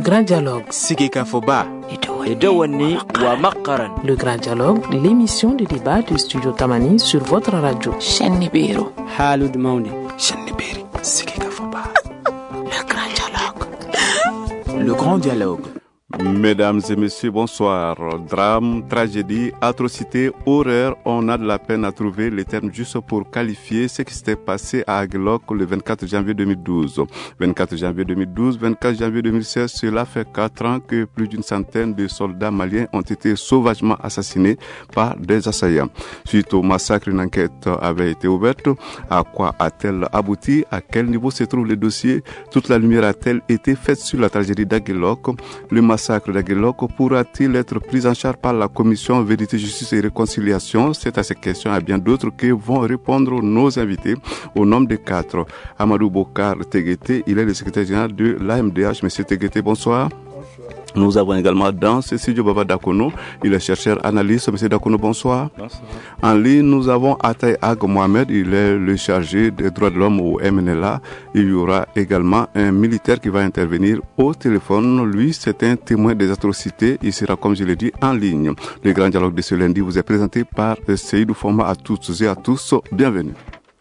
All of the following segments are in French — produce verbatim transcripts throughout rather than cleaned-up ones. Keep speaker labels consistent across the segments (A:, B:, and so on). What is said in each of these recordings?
A: Grand Dialogue.
B: Sigika Foba. Edouani wa Makaran.
A: Le Grand Dialogue, l'émission de débat du Studio Tamani sur votre radio.
C: Chenibiro.
D: Halud Mauni.
B: Chenibiri. Sigika Foba.
A: Le Grand Dialogue.
B: Le Grand Dialogue.
E: Mesdames et messieurs, bonsoir. Drame, tragédie, atrocité, horreur, on a de la peine à trouver les termes justes pour qualifier ce qui s'était passé à Aguelok le vingt-quatre janvier deux mille douze. vingt-quatre janvier deux mille douze, vingt-quatre janvier deux mille seize, cela fait quatre ans que plus d'une centaine de soldats maliens ont été sauvagement assassinés par des assaillants. Suite au massacre, une enquête avait été ouverte. À quoi a-t-elle abouti? À quel niveau se trouve le dossier? Toute la lumière a-t-elle été faite sur la tragédie d'Aguelok? Le massacre d'Aguelok pourra-t-il être pris en charge par la commission Vérité, Justice et Réconciliation? C'est à ces questions et bien d'autres que vont répondre nos invités au nom de quatre. Amadou Bokar Teguete, il est le secrétaire général de l'A M D H. Monsieur Teguete, bonsoir. Nous avons également dans ce studio Baba Dakono, il est chercheur analyste. Monsieur Dakono, bonsoir. Bonsoir. En ligne, nous avons Atay Ag Mohamed, il est le chargé des droits de l'homme au M N L A. Il y aura également un militaire qui va intervenir au téléphone. Lui, c'est un témoin des atrocités. Il sera, comme je l'ai dit, en ligne. Le grand dialogue de ce lundi vous est présenté par Seydou Foma. À toutes et à tous, bienvenue.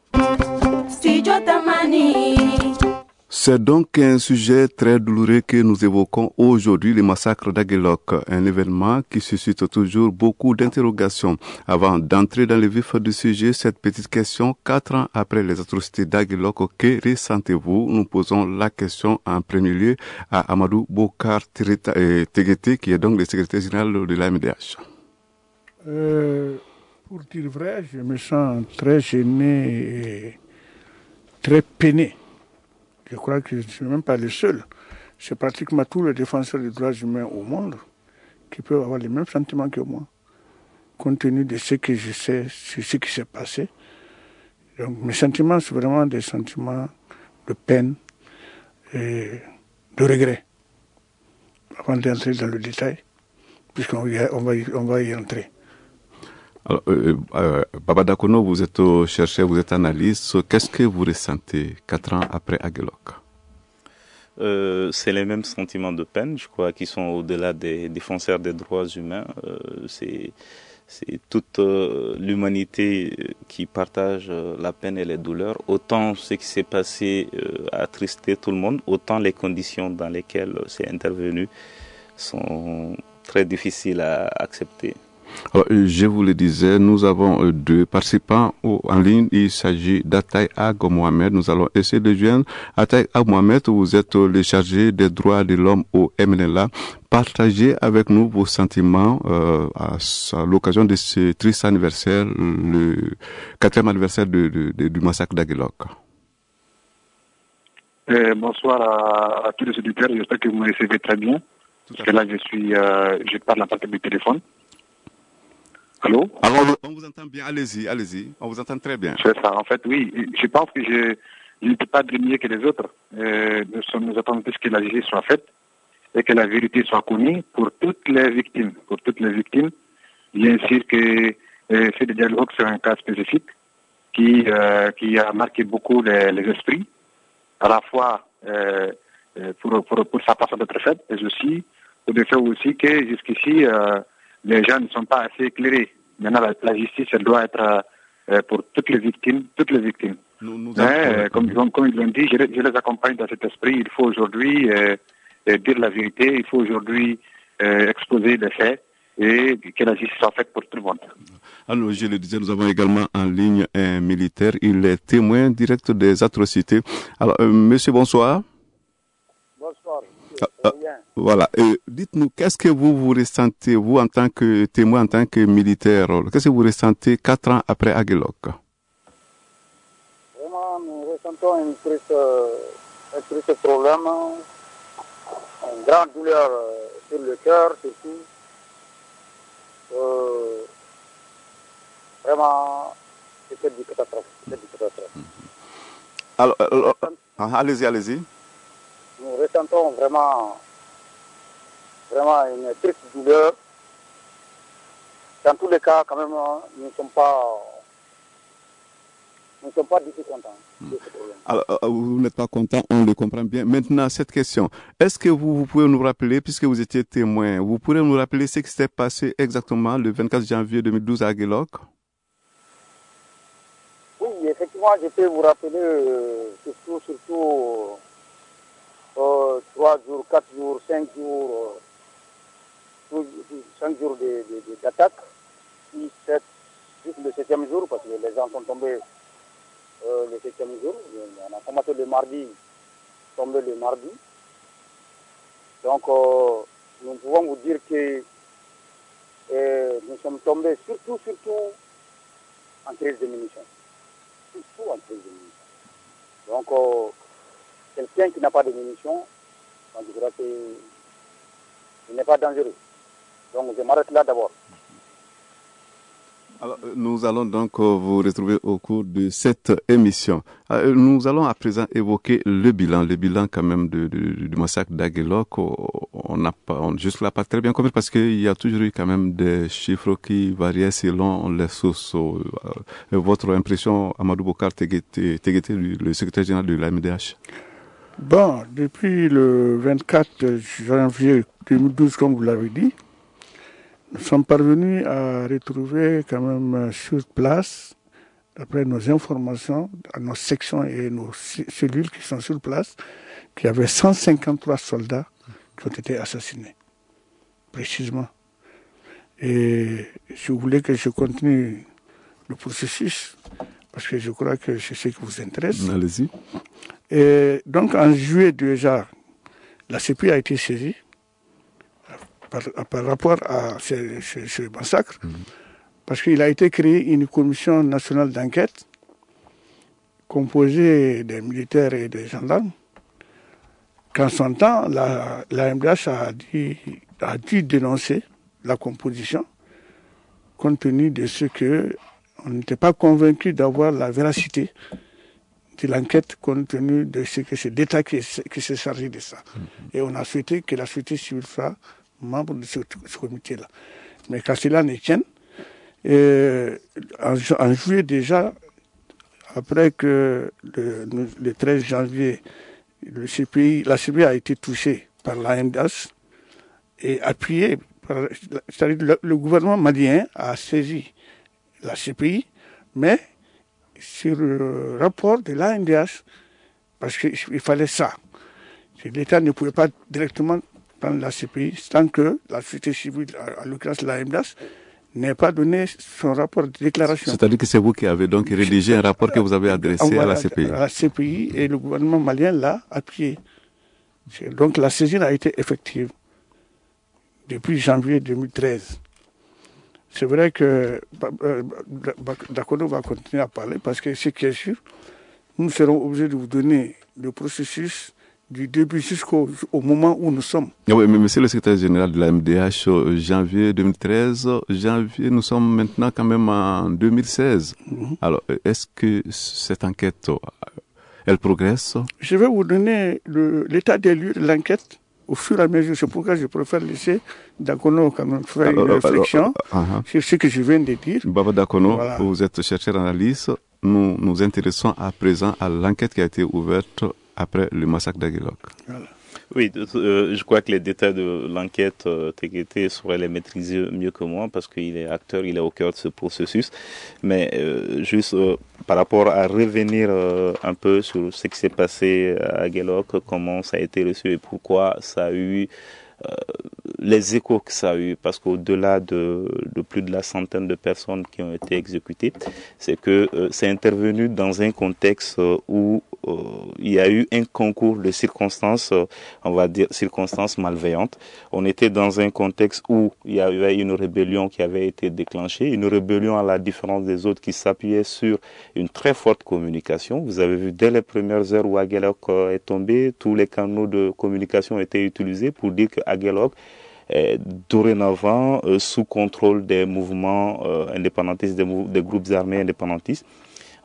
E: Studio Tamani. C'est donc un sujet très douloureux que nous évoquons aujourd'hui, le massacre d'Aguelok, un événement qui suscite toujours beaucoup d'interrogations. Avant d'entrer dans le vif du sujet, cette petite question, quatre ans après les atrocités d'Aguelok, que ressentez-vous? Nous posons la question en premier lieu à Amadou Bokar Teguete, qui est donc le secrétaire général de l'A M D H.
F: Euh, pour dire vrai, je me sens très gêné et très peiné. Je crois que je ne suis même pas le seul. C'est pratiquement tous les défenseurs des droits humains au monde qui peuvent avoir les mêmes sentiments que moi, compte tenu de ce que je sais sur ce qui s'est passé. Donc mes sentiments, c'est vraiment des sentiments de peine et de regret. Avant d'entrer dans le détail, puisqu'on va, on va, y, on va y entrer.
E: Alors, euh, euh, Baba Dakono, vous êtes chercheur, vous êtes analyste. Qu'est-ce que vous ressentez quatre ans après Aguelok?
G: euh, C'est les mêmes sentiments de peine, je crois, qui sont au-delà des défenseurs des droits humains. Euh, c'est, c'est toute euh, l'humanité qui partage la peine et les douleurs. Autant ce qui s'est passé euh, a attristé tout le monde, autant les conditions dans lesquelles c'est intervenu sont très difficiles à accepter.
E: Alors, je vous le disais, nous avons deux participants en ligne. Il s'agit d'Atay Ag Mohamed. Nous allons essayer de joindre Atay Ag Mohamed. Vous êtes le chargé des droits de l'homme au M N L A. Partagez avec nous vos sentiments euh, à, à l'occasion de ce triste anniversaire, le quatrième anniversaire de, de, de, du massacre d'Aguelok.
H: Euh, bonsoir à, à tous les auditeurs. J'espère que vous me recevez très bien. Parce que là, je suis, euh, je parle à partir du téléphone. Allô?
E: Alors, on vous entend bien, allez-y, allez-y, on vous entend très bien.
H: C'est ça, en fait, oui. Je pense que je, je ne peux pas être mieux que les autres. Euh, nous, sommes, nous attendons plus que la justice soit faite et que la vérité soit connue pour toutes les victimes. Pour toutes les victimes. Bien sûr que euh, ce dialogue, c'est un cas spécifique qui, euh, qui a marqué beaucoup les, les esprits, à la fois euh, pour, pour, pour sa façon d'être faite, mais aussi pour le fait aussi que jusqu'ici, euh, les gens ne sont pas assez éclairés. Maintenant, la, la justice, elle doit être euh, pour toutes les victimes, toutes les victimes.
E: Nous, nous
H: Mais, euh, comme, comme, comme ils l'ont dit, je, je les accompagne dans cet esprit. Il faut aujourd'hui euh, euh, dire la vérité. Il faut aujourd'hui euh, exposer les faits et que la justice soit faite pour tout le monde.
E: Alors, je le disais, nous avons également en ligne un militaire. Il est témoin direct des atrocités. Alors, euh, monsieur, bonsoir.
I: Bonsoir.
E: Ah, ah, voilà. Euh, dites-nous, qu'est-ce que vous vous ressentez, vous, en tant que témoin, en tant que militaire, qu'est-ce que vous ressentez quatre ans après Aguelok?
I: Vraiment, nous ressentons un triste, un triste problème, une grande douleur sur le cœur, surtout. Euh, vraiment, c'était du catastrophe. C'était du catastrophe.
E: Alors, alors allez-y, allez-y.
I: Nous ressentons vraiment, vraiment une triste douleur. Dans tous les cas, quand même, nous ne sommes pas, nous ne sommes pas du tout contents de ce problème.
E: Alors, vous n'êtes pas content, on le comprend bien. Maintenant, cette question, est-ce que vous, vous pouvez nous rappeler, puisque vous étiez témoin, vous pourrez nous rappeler ce qui s'est passé exactement le vingt-quatre janvier deux mille douze à Guelok?
I: Oui, effectivement, je peux vous rappeler euh, surtout, surtout euh, trois jours, quatre jours, cinq jours, euh, cinq jours de, de, de, d'attaque, six, sept, juste le septième jour, parce que les gens sont tombés euh, le septième jour. On a commencé le mardi, tombé le mardi. Donc, euh, nous pouvons vous dire que euh, nous sommes tombés surtout, surtout en crise de munitions. Surtout en crise de munitions. Donc, euh, quelqu'un qui n'a pas de munitions, on dirait qu'il n'est pas dangereux. Donc, je m'arrête là d'abord.
E: Alors, nous allons donc vous retrouver au cours de cette émission. Nous allons à présent évoquer le bilan, le bilan quand même de, de, du massacre d'Aguelok. On n'a pas, on, juste là, pas très bien compris parce qu'il y a toujours eu quand même des chiffres qui variaient selon les sources. Votre impression, Amadou Bokar Teguete, le secrétaire général de l'A M D H?
F: Bon, depuis le vingt-quatre janvier deux mille douze, comme vous l'avez dit, nous sommes parvenus à retrouver quand même sur place, d'après nos informations, à nos sections et nos cellules qui sont sur place, qu'il y avait cent cinquante-trois soldats qui ont été assassinés, précisément. Et si vous voulez que je continue le processus, parce que je crois que c'est ce qui vous intéresse.
E: Allez-y.
F: Et donc en juillet déjà, la C P I a été saisie, Par, par rapport à ce, ce, ce massacre, mmh. parce qu'il a été créé une commission nationale d'enquête composée des militaires et des gendarmes. Qu'en son temps, la, la M D H a, dit, a dû dénoncer la composition, compte tenu de ce qu'on n'était pas convaincu d'avoir la véracité de l'enquête, compte tenu de ce que c'est l'État qui, qui s'est chargé de ça. Mmh. Et on a souhaité que la société civile soit membre de ce, ce comité-là. Mais qu'à cela ne tienne, euh, en, en juillet déjà, après que le, le treize janvier, le C P I, la C P I a été touchée par l'A M D H et appuyée par, c'est-à-dire le, le gouvernement malien a saisi la C P I, mais sur le rapport de l'A M D H, parce qu'il fallait ça. L'État ne pouvait pas directement prendre la C P I tant que la société civile, à l'occurrence la M D H, n'ait pas donné son rapport de déclaration.
E: C'est-à-dire que c'est vous qui avez donc rédigé un rapport que vous avez adressé à la C P I.
F: À la C P I, et le gouvernement malien l'a appuyé. Donc la saisine a été effective depuis janvier deux mille treize. C'est vrai que Dakono va continuer à parler parce que ce qui est sûr, nous serons obligés de vous donner le processus du début jusqu'au au moment où nous sommes.
E: Oui, mais monsieur le secrétaire général de la M D H, janvier deux mille treize, janvier, nous sommes maintenant quand même en deux mille seize. Mm-hmm. Alors, est-ce que cette enquête, elle progresse?
F: Je vais vous donner le, l'état des lieux de l'enquête au fur et à mesure. C'est pourquoi je préfère laisser Dakono quand même faire alors, une réflexion alors, uh-huh. sur ce que je viens de dire.
E: Baba Dakono, voilà. Vous êtes chercheur analyste. Nous nous intéressons à présent à l'enquête qui a été ouverte après le massacre d'Aguelok. Voilà.
G: Oui, euh, je crois que les détails de l'enquête, euh, Teguete saurait les maîtriser mieux que moi parce qu'il est acteur, il est au cœur de ce processus. Mais euh, juste euh, par rapport à revenir euh, un peu sur ce qui s'est passé à Aguelok, comment ça a été reçu et pourquoi ça a eu euh, les échos que ça a eu, parce qu'au-delà de, de plus de la centaine de personnes qui ont été exécutées, c'est que euh, c'est intervenu dans un contexte euh, où euh, il y a eu un concours de circonstances, euh, on va dire circonstances malveillantes. On était dans un contexte où il y avait une rébellion qui avait été déclenchée, une rébellion à la différence des autres qui s'appuyait sur une très forte communication. Vous avez vu dès les premières heures où Aguelok euh, est tombé, tous les canaux de communication étaient utilisés pour dire que Aguelok est dorénavant euh, sous contrôle des mouvements euh, indépendantistes, des, mou- des groupes armés indépendantistes.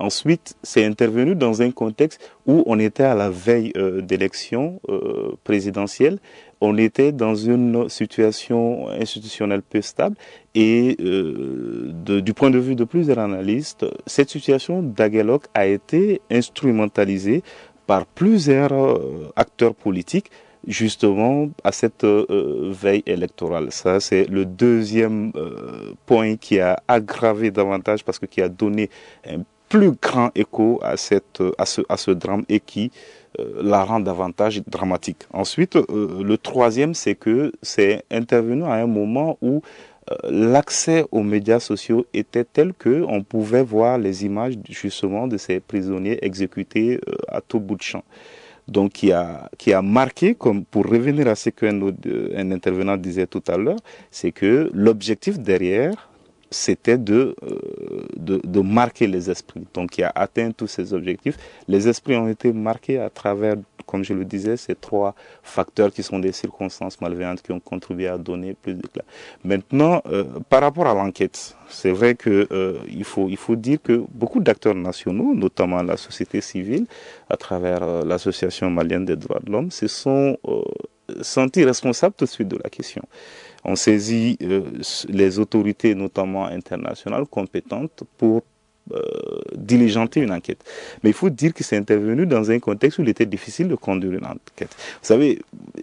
G: Ensuite, c'est intervenu dans un contexte où on était à la veille euh, d'élections euh, présidentielles. On était dans une situation institutionnelle peu stable et euh, de, du point de vue de plusieurs analystes, cette situation d'Aguelok a été instrumentalisée par plusieurs euh, acteurs politiques justement à cette euh, veille électorale. Ça, c'est le deuxième euh, point qui a aggravé davantage parce que qui a donné un plus grand écho à, cette, à, ce, à ce drame et qui euh, la rend davantage dramatique. Ensuite, euh, le troisième, c'est que c'est intervenu à un moment où euh, l'accès aux médias sociaux était tel que on pouvait voir les images justement de ces prisonniers exécutés euh, à tout bout de champ. Donc, qui a, qui a marqué, comme pour revenir à ce qu'un un intervenant disait tout à l'heure, c'est que l'objectif derrière, c'était de, euh, de, de marquer les esprits. Donc, il a atteint tous ces objectifs. Les esprits ont été marqués à travers, comme je le disais, ces trois facteurs qui sont des circonstances malveillantes qui ont contribué à donner plus d'éclat. Maintenant, euh, par rapport à l'enquête, c'est vrai que euh, il faut, il faut dire que beaucoup d'acteurs nationaux, notamment la société civile, à travers euh, l'Association malienne des droits de l'homme, se sont euh, sentis responsables tout de suite de la question. On saisit euh, les autorités, notamment internationales, compétentes pour euh, diligenter une enquête. Mais il faut dire que c'est intervenu dans un contexte où il était difficile de conduire une enquête. Vous savez,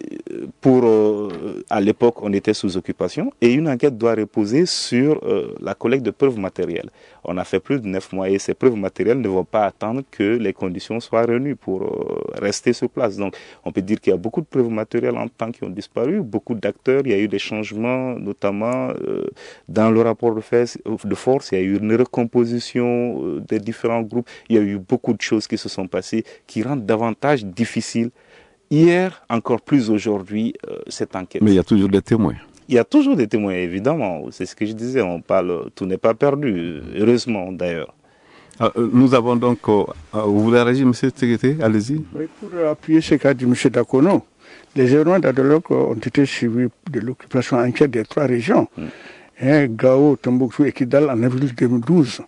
G: pour, euh, à l'époque, on était sous occupation et une enquête doit reposer sur euh, la collecte de preuves matérielles. On a fait plus de neuf mois et ces preuves matérielles ne vont pas attendre que les conditions soient réunies pour euh, rester sur place. Donc, on peut dire qu'il y a beaucoup de preuves matérielles en temps qui ont disparu, beaucoup d'acteurs, il y a eu des changements, notamment euh, dans le rapport de force, de force, il y a eu une recomposition euh, des différents groupes, il y a eu beaucoup de choses qui se sont passées qui rendent davantage difficile, hier, encore plus aujourd'hui, euh, cette enquête.
E: Mais il y a toujours des témoins.
G: Il y a toujours des témoins, évidemment. C'est ce que je disais. On parle, tout n'est pas perdu. Heureusement, d'ailleurs.
E: Ah, nous avons donc, euh, vous voulez réagir, M. Tségété? Allez-y.
F: Oui, pour appuyer ce qu'a dit M. Dakono, les événements d'Aguelok ont été suivis de l'occupation entière des trois régions. Mm. Hein, Gao, Tombouctou et Kidal en avril deux mille douze.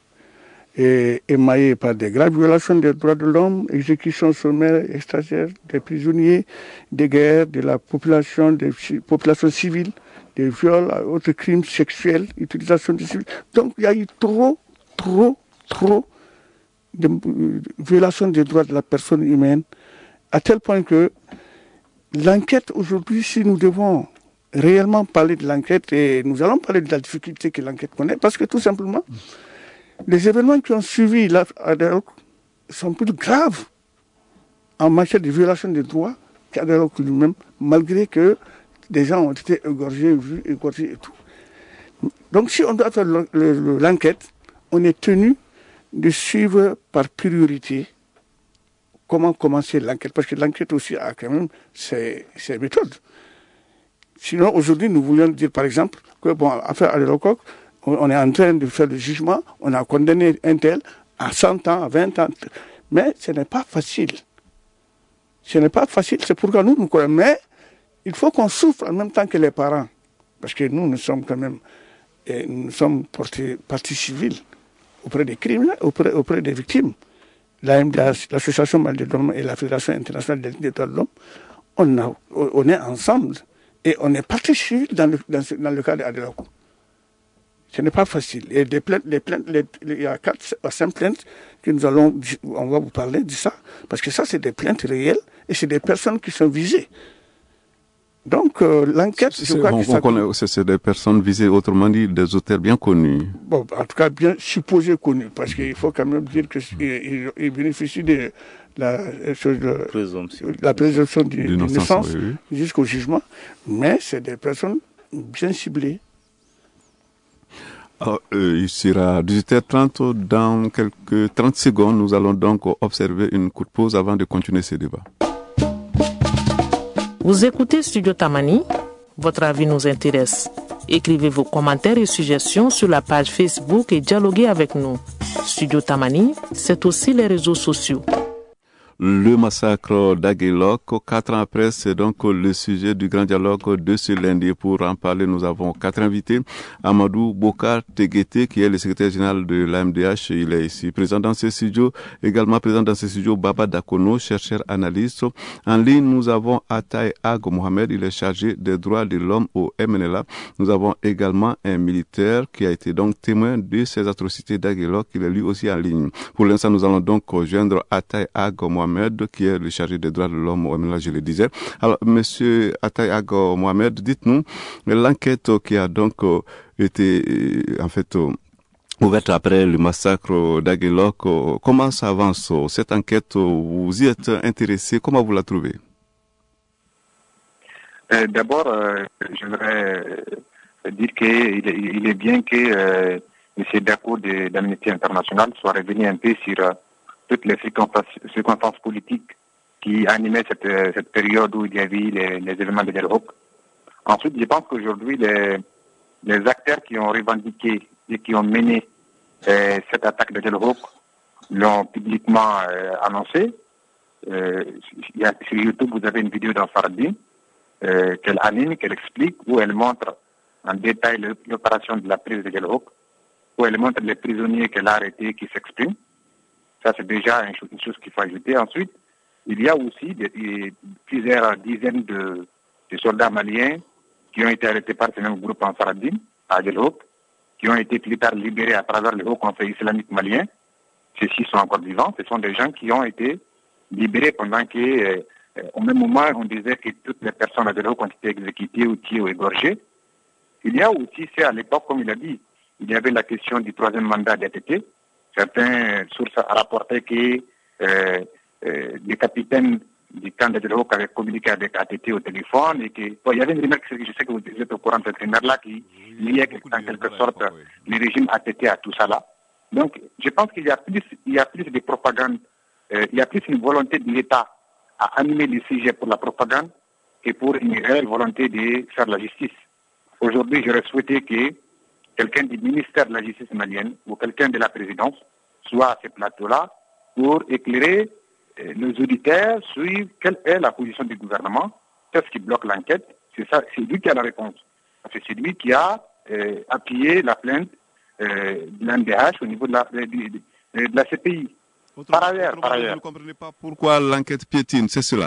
F: Et émaillé par des graves violations des droits de l'homme, exécutions sommaires, extasiaires, des prisonniers, des guerres, de la population, des populations civiles, des viols, autres crimes sexuels, utilisation des civils. Donc il y a eu trop, trop, trop de violations des droits de la personne humaine, à tel point que l'enquête aujourd'hui, si nous devons réellement parler de l'enquête, et nous allons parler de la difficulté que l'enquête connaît, parce que tout simplement, les événements qui ont suivi l'Aguelok sont plus graves en matière de violation des droits qu'Aguelok lui-même, malgré que des gens ont été égorgés, vus, égorgés et tout. Donc si on doit faire l'enquête, on est tenu de suivre par priorité comment commencer l'enquête, parce que l'enquête aussi a quand même ses, ses méthodes. Sinon, aujourd'hui, nous voulions dire, par exemple, que, bon, affaire Aguelok, on est en train de faire le jugement, on a condamné un tel à cent ans, à vingt ans. Mais ce n'est pas facile. Ce n'est pas facile, c'est pourquoi nous, nous connaissons. Mais il faut qu'on souffre en même temps que les parents. Parce que nous, nous sommes quand même, et nous sommes portés partie civile auprès des criminels, auprès, auprès des victimes. L'A M D H, l'Association malienne des droits de l'homme et la Fédération internationale des droits de l'homme, on, a, on est ensemble et on est partie civile dans le, dans, dans le cas d'Aguelok. Ce n'est pas facile. Et les plaintes, les plaintes, les, il y a quatre ou cinq plaintes que nous allons, on va vous parler de ça, parce que ça, c'est des plaintes réelles et c'est des personnes qui sont visées. Donc, euh, l'enquête, je crois
E: on,
F: que ça...
E: connaît, c'est des personnes visées, autrement dit, des auteurs bien connus.
F: Bon, en tout cas, bien supposés connus, parce qu'il faut quand même dire qu'ils ils bénéficient de la, de,
G: présomption,
F: la présomption d'innocence
E: oui, oui.
F: jusqu'au jugement, mais c'est des personnes bien ciblées.
E: Alors, euh, il sera dix-huit heures trente. Dans quelques trente secondes, nous allons donc observer une courte pause avant de continuer ce débat.
A: Vous écoutez Studio Tamani. Votre avis nous intéresse. Écrivez vos commentaires et suggestions sur la page Facebook et dialoguez avec nous. Studio Tamani, c'est aussi les réseaux sociaux.
E: le massacre d'Aguelok. Quatre ans après, c'est donc le sujet du grand dialogue de ce lundi. Pour en parler, nous avons quatre invités. Amadou Bokar Teguete, qui est le secrétaire général de l'A M D H, il est ici présent dans ce studio. Également présent dans ce studio, Baba Dakono, chercheur analyste. En ligne, nous avons Ataï Ag Mohamed, il est chargé des droits de l'homme au M N L A. Nous avons également un militaire qui a été donc témoin de ces atrocités d'Aguelok, il est lui aussi en ligne. Pour l'instant, nous allons donc joindre Ataï Ag Mohamed, qui est le chargé des droits de l'homme au M N L A, je le disais. Alors, monsieur Ataï Ag Mohamed, dites-nous, l'enquête qui a donc été, en fait, ouverte après le massacre d'Aguelok, comment ça avance cette enquête? Vous y êtes intéressé? Comment vous la trouvez?
H: Euh, D'abord, euh, j'aimerais dire qu'il est, il est bien que euh, M. Dako d'Amnesty International soit revenu un peu sur euh, toutes les circonstances, circonstances politiques qui animaient cette, cette période où il y avait les, les événements de Aguelok. Ensuite, je pense qu'aujourd'hui, les, les acteurs qui ont revendiqué et qui ont mené euh, cette attaque de Aguelok l'ont publiquement euh, annoncé. Euh, y a, sur YouTube, vous avez une vidéo d'Ansardine euh, qu'elle anime, qu'elle explique, où elle montre en détail l'opération de la prise de Aguelok, où elle montre les prisonniers qu'elle a arrêtés qui s'expriment. Ça, c'est déjà une chose, une chose qu'il faut ajouter. Ensuite, il y a aussi des, des, plusieurs dizaines de, de soldats maliens qui ont été arrêtés par ce même groupe Ansardine, à Aguelok, qui ont été plus tard libérés à travers le Haut Conseil islamique malien. Ceux-ci sont encore vivants. Ce sont des gens qui ont été libérés pendant que, euh, au même moment, on disait que toutes les personnes à Aguelok ont été exécutées ou tuées ou égorgées. Il y a aussi, c'est à l'époque, comme il a dit, il y avait la question du troisième mandat d'A T T. Certaines sources ont rapporté que euh, euh, les capitaines du camp d'Aguelok avaient communiqué avec A T T au téléphone et que, bon, il y avait une remarque, je sais que vous êtes au courant de cette remarque-là, qui liait en quelque sorte le régime A T T à tout ça là. Donc, je pense qu'il y a plus, il y a plus de propagande, euh, il y a plus une volonté de l'État à animer les sujets pour la propagande que pour une réelle volonté de faire la justice. Aujourd'hui, j'aurais souhaité que quelqu'un du ministère de la Justice malienne ou quelqu'un de la présidence soit à ce plateau-là pour éclairer euh, nos auditeurs sur quelle est la position du gouvernement, qu'est-ce qui bloque l'enquête. C'est ça, c'est lui qui a la réponse. Parce que c'est lui qui a euh, appuyé la plainte euh, de l'A M D H au niveau de la, de, de, de, de la C P I.
E: Autrement,
H: par ailleurs, par ailleurs.
E: Vous ne comprenez pas pourquoi l'enquête piétine, c'est cela?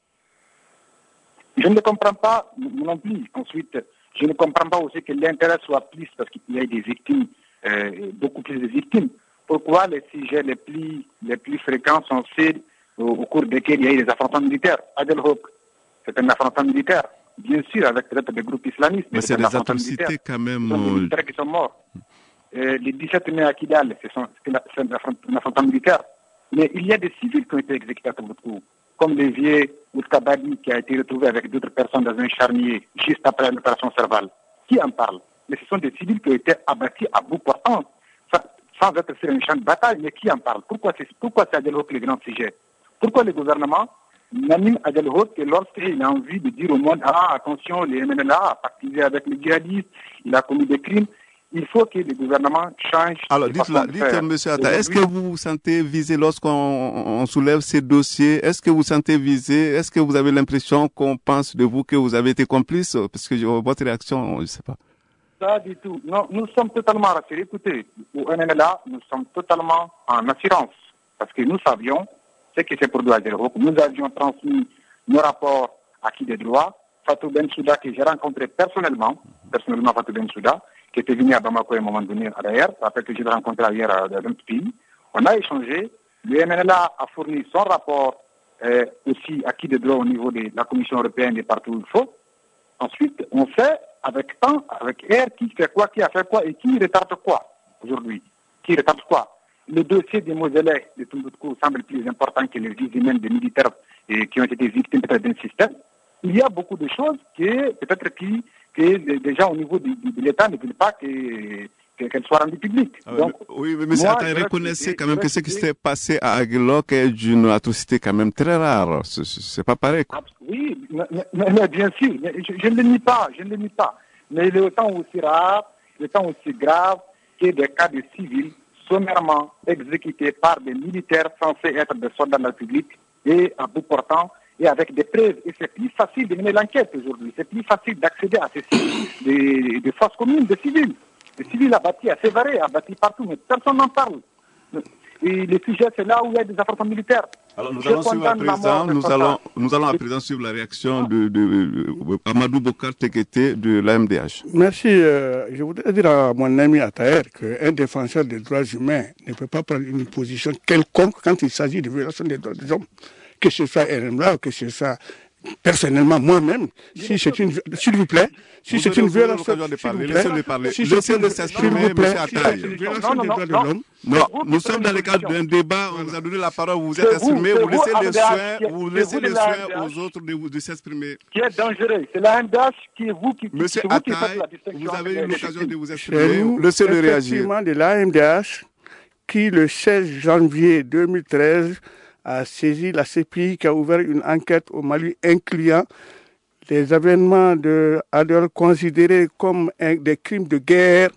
H: Je ne comprends pas non plus. Ensuite, je ne comprends pas aussi que l'intérêt soit plus parce qu'il y a des victimes, euh, beaucoup plus de victimes. Pourquoi les sujets les plus, les plus fréquents sont ceux au, au cours desquels il y a eu des affrontements militaires? Aguelok, c'est un affrontement militaire, bien sûr, avec peut-être des groupes islamistes.
E: Mais, mais c'est des atrocités militaire. Quand même.
H: Ce sont des militaires qui sont morts. Euh, les dix-sept mai à Kidal, c'est un affrontement militaire. Mais il y a des civils qui ont été exécutés à Tombouctou, comme le vieux Outkabadi qui a été retrouvé avec d'autres personnes dans un charnier juste après l'opération Serval. Qui en parle? Mais ce sont des civils qui ont été abattus à bout portant, sans être sur un champ de bataille. Mais qui en parle? Pourquoi c'est pourquoi c'est Aguelok le grand sujet? Pourquoi le gouvernement n'anime Aguelok que lorsqu'il a envie de dire au monde, ah attention, le M N L A a pactisé avec les djihadistes, il a commis des crimes? Il faut que le gouvernement change.
E: Alors, dites-le, dites, M. Atta, est-ce que vous vous sentez visé lorsqu'on soulève ces dossiers? Est-ce que vous vous sentez visé? Est-ce que vous avez l'impression qu'on pense de vous que vous avez été complice? Parce que votre réaction, je ne sais pas.
H: Pas du tout. Non, nous sommes totalement rassurés. Écoutez, au M N L A, nous sommes totalement en assurance. Parce que nous savions ce qui s'est produit à Aguelok. Nous avions transmis nos rapports acquis des droits. Fatou Bensouda, que j'ai rencontré personnellement, personnellement Fatou Bensouda, qui était venu à Bamako à un moment donné d'ailleurs, après que je l'ai rencontré hier dans un pays. On a échangé. Le M N L A a fourni son rapport euh, aussi acquis de droit au niveau de la Commission européenne et partout où il faut. Ensuite, on sait avec temps, avec air, qui fait quoi, qui a fait quoi et qui retarde quoi aujourd'hui. Qui retarde quoi. Le dossier des Mausolées de Tombouctou semble plus important que les vies humaines des militaires et qui ont été victimes peut-être d'un système. Il y a beaucoup de choses qui, peut-être qui, que déjà au niveau de, de, de l'État ne veulent pas que, que, qu'elles soient rendues publiques.
E: Ah, Donc, oui, mais M. Atta, reconnaissez quand même que ce qui s'est passé à Aguelok est d'une atrocité quand même très rare. C'est, c'est pas pareil, quoi.
H: Oui, mais, mais, mais bien sûr, mais je, je ne le nie pas, je ne le nie pas. Mais il est autant aussi rare, il est autant aussi grave que des cas de civils sommairement exécutés par des militaires censés être des soldats de la République et à bout portant et avec des preuves. Et c'est plus facile de mener l'enquête aujourd'hui. C'est plus facile d'accéder à ces sites des, des forces communes, des civils. Des civils abattus à Sévaré, abattus partout, mais personne n'en parle. Et le sujet, c'est là où il y a des affrontements militaires.
E: Alors nous allons suivre à présent, nous allons, nous allons à présent suivre la réaction de, de, de, de Amadou Bokar Tekete de l'A M D H.
F: Merci. Euh, je voudrais dire à mon ami Ataer qu'un défenseur des droits humains ne peut pas prendre une position quelconque quand il s'agit de violation des droits des hommes. Que ce soit R M L A ou que ce soit personnellement moi-même, si c'est une, s'il vous plaît, si c'est une violation,
E: laissez-le parler, laissez-le s'exprimer, monsieur Ataï. Non, nous sommes dans le cadre d'un débat, on vous a donné la parole, vous vous êtes exprimé, vous laissez le soin, vous laissez le soin aux autres de, de s'exprimer.
H: Qui est dangereux, c'est l'A M D H qui est vous qui,
E: monsieur
H: vous qui
E: Ataï,
H: faites la distinction.
E: Vous avez eu l'occasion de vous exprimer, laissez-le réagir.
F: de l'A M D H qui, le seize janvier deux mille treize, a saisi la C P I qui a ouvert une enquête au Mali incluant les événements de Adel considérés comme un, des crimes de guerre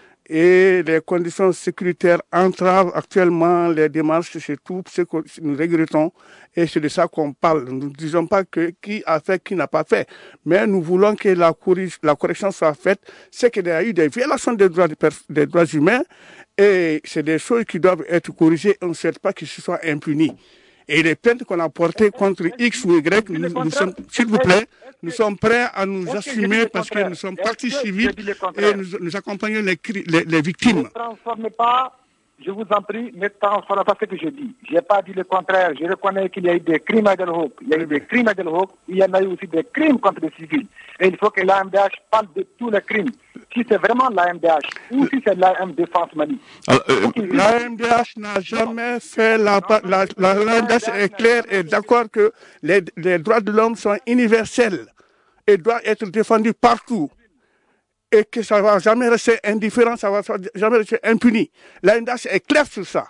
F: et les conditions sécuritaires entravent actuellement les démarches chez tout ce que nous regrettons et c'est de ça qu'on parle. Nous ne disons pas que qui a fait, qui n'a pas fait, mais nous voulons que la, corrige, la correction soit faite. C'est qu'il y a eu des violations des droits, des droits humains et c'est des choses qui doivent être corrigées. On ne souhaite pas que ce soit impuni. Et les plaintes qu'on a portées contre X ou Y, nous, nous sommes, s'il vous plaît, nous sommes prêts à nous assumer parce que nous sommes partis civils et nous, nous accompagnons les, les, les victimes.
H: Ne transformez pas, je vous en prie, ne transformez pas ce que je dis. Je n'ai pas dit le contraire. Je reconnais qu'il y a eu des crimes à Delhouk. Il y a eu des crimes à Delhouk. Il y en a eu aussi des crimes contre les civils. Et il faut que l'A M D H parle de tous les crimes. Si c'est vraiment l'A M D H ou si c'est l'A M Défense Mali.
F: Euh, L'A M D H n'a jamais fait la... La, la, l'A M D H est clair et d'accord que les, les droits de l'homme sont universels et doivent être défendus partout. Et que ça ne va jamais rester indifférent, ça ne va jamais rester impuni. L'A M D H est clair sur ça.